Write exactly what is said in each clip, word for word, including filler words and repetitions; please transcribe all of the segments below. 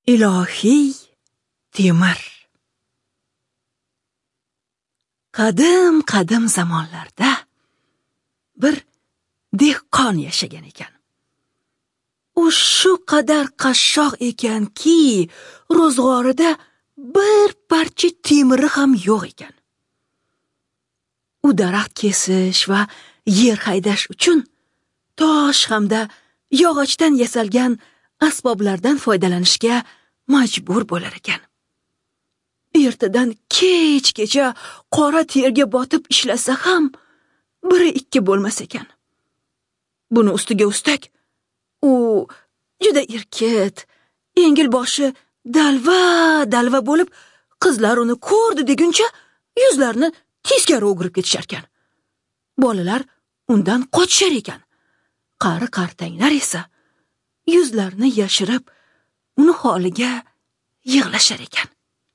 Ilohiy temir. Qadim-qadim zamonlarda bir dehqon yashagan ekan. U shu qadar qashshoq ekanki, ro'zg'orida bir parcha temiri ham yo'q ekan. U daraxt kesish va yer haydash uchun tosh hamda yog'ochdan yasalgan asboblardan foydalanishga majbur bo'lar ekan. Ertadan kechgacha qora terga botib ishlasa ham biri ikki bo'lmas ekan. Buni ustiga ustak u juda erkit, yengil boshi dalva-dalva bo'lib, qizlar uni ko'rdi deguncha yuzlarini teskari o'girib ketishar ekan. Bolalar undan qochishar ekan. Qari-qartanglar esa yuzlarini yashirib, uni holiga yig'lashar ekan.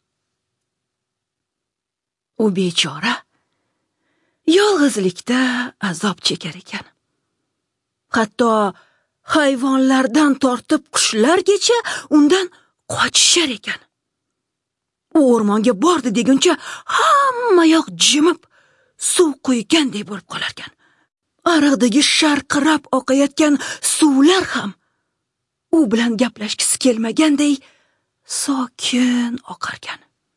U bechora yolg'izlikda azob chekar ekan. Hatto hayvonlardan tortib qushlargacha undan qochishar ekan. U o'rmonga bordi deguncha hamma yoq jimib, suv quyganday bo'lib qolar ekan. Ariqdagi sharqirab oqayotgan suvlar ham u bilan gaplashgisi kelmaganday sokin oqar ekan.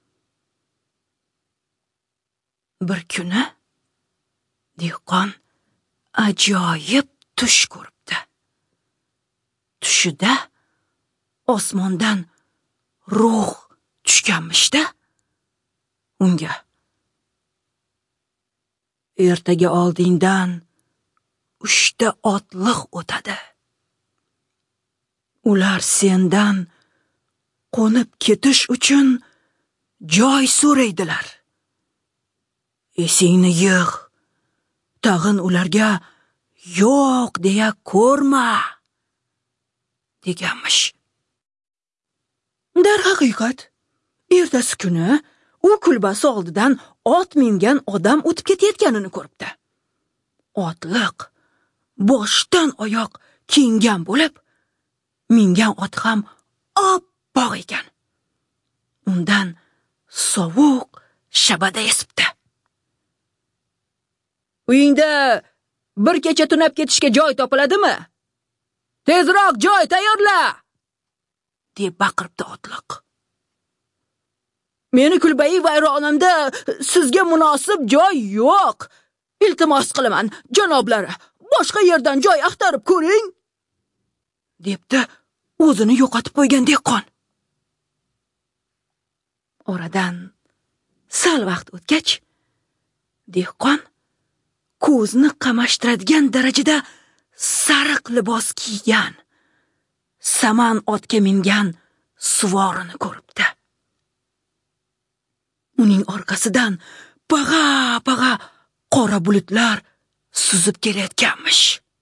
Bir kuni dehqon ajoyib tush ko'ribdi. Tushida osmondan ruh tushganmishda unga: ertaga oldingdan uchta otliq o'tadi. Ular sendan qo'nib ketish uchun joy so'raydilar. Esingni yig', tag'in ularga yo'q deya ko'rma, deganmish. Dar haqiqat, ertasi kuni u kulbasi oldidan ot mingan odam o'tib ketayotganini ko'ribdi. Otliq boshdan oyoq kiyingan bo'lib, mingan ot ham oppoq ekan. Undan sovuq shabada esibdi. Uyingda bir kecha tunab ketishga joy topiladimi? Tezroq joy tayyorla, deb baqiribdi otliq. Meni kulbai vayronamda sizga munosib joy yo'q. Iltimos qilaman, janoblari, boshqa yerdan joy axtarib ko'ring, debdi o'zini yo'qotib qo'ygan dehqon. Oradan sal vaqt o'tgach, dehqon ko'zni qamashtiradigan darajada sariq libos kiygan, saman otga mingan suvorini ko'ribdi. Uning orqasidan pag'a-pag'a qora bulutlar suzib kelayotganmish.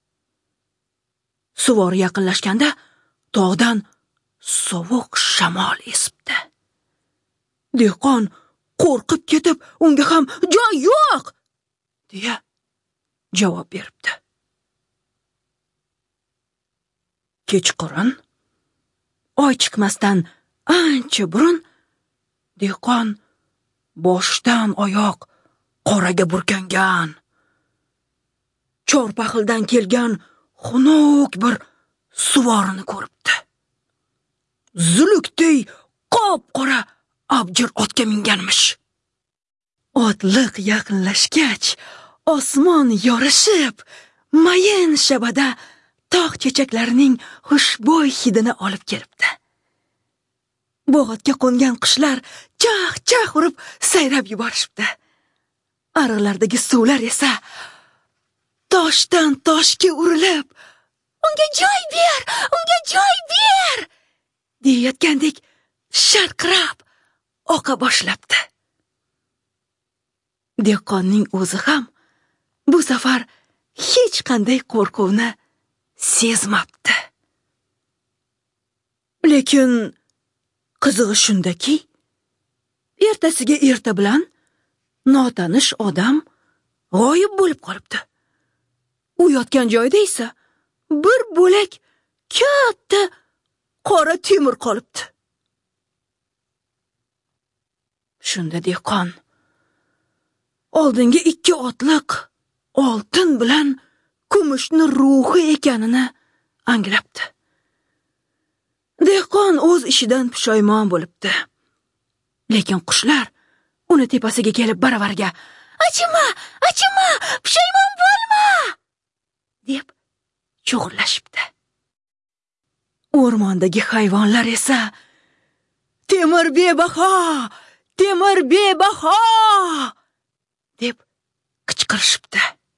Suvori yaqinlashganda tog'dan sovuq shamol esibdi. Dehqon qo'rqib ketib, unga ham joy yo'q, deya javob beribdi. Kechqurun oy chiqmasdan ancha burun dehqon boshdan oyoq qoraga burkangan, chorpahildan kelgan xunuk bir suvorini ko'ribdi. Zulukday qop-qora abjir otga minganmish. Otliq yaqinlashgach, osmon yorishib, mayin shabada tog' chechaklarining xushbo'y hidini olib kelibdi. Bog'otga qo'ngan qushlar chaq-chaq urib sayrab yuborishibdi. Ariqlardagi suvlar esa toshdan toshga urilib, unga joy ber, unga joy ber, deyayotgandek sharqirab oqa boshlabdi. Dehqonning o'zi ham bu safar hech qanday qo'rquvni sezmabdi. Lekin qizig'i shundaki, ertasiga erta bilan notanish odam g'oyib bo'lib qolibdi. U yotgan joyda esa bir bo'lak katta qora temir qolibdi. tushundi dehqon. Oldingi ikki otliq oltin bilan kumushni ruhi ekanini anglabdi. Dehqon o'z ishidan pushaymon bo'libdi. Lekin qushlar uni tepasiga kelib baravariga "Achima, achima, pushaymon bo'lma!" deb cho'g'irlashibdi. O'rmondagi hayvonlar esa "Temir bebaho, temir bebaho!" deb qichqirishibdi.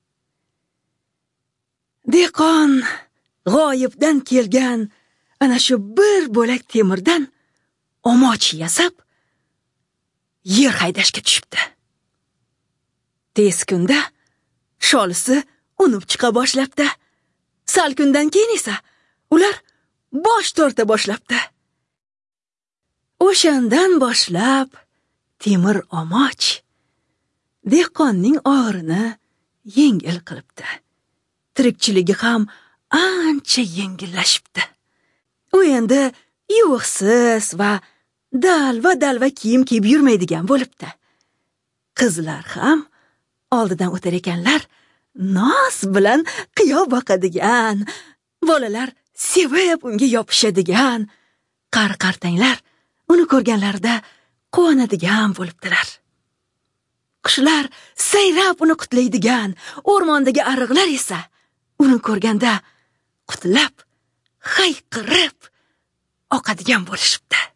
Dehqon g'oyibdan kelgan ana shu bir bo'lak temirdan omoch yasab yer haydashga tushibdi. Tez kunda sholisi unib chiqa boshlabdi. Sal kundan keyin esa ular bosh torta boshlabdi. O'shandan boshlab temir omoch dehqonning og'irini yengil qilibdi. Tirikchiligi ham ancha yengillashibdi. U endi yuviqsiz va dalva-dalva kiyim kiyib yurmaydigan bo'libdi. Qizlar ham oldidan o'tar ekanlar, noz bilan qiyo boqadigan, bolalar sevib unga yopishadigan, qari-qartanglar uni ko'rganlarida quvonadigan bo'libdilar. Qushlar sayrab uni qutlaydigan, o'rmondagi ariqlar esa uni ko'rganda qutlab, hayqirib oqadigan bo'lishibdi.